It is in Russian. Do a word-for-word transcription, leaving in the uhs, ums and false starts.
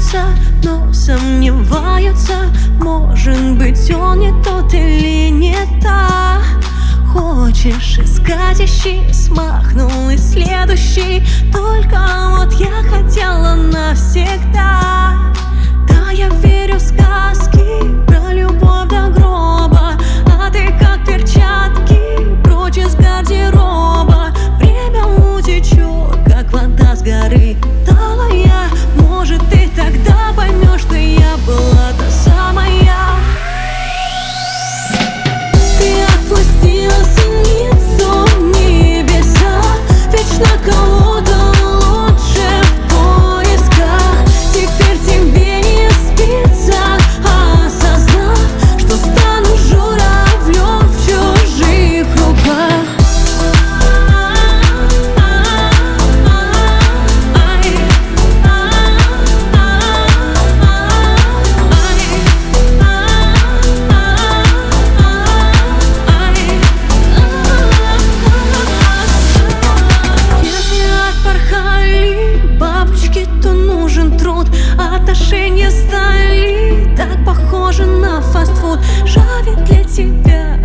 пытаются, но сомневаются. Может быть, он не тот или не та. Хочешь искать, ищи, смахнул и следующий. Только вот я хотела навсегда. Да, я верю в сказки про любовь до гроба, а ты как перчатки прочь из гардероба. Время утечет, как вода с горы талая. Может, ты тогда поймешь, что я была та самая. Ты отпустила синицу в небеса, вечно кого-то лучше в поисках. Теперь тебе не спится, осознав, что стану журавлем в чужих руках. Отношения стали так похожи на фастфуд. Жаль для тебя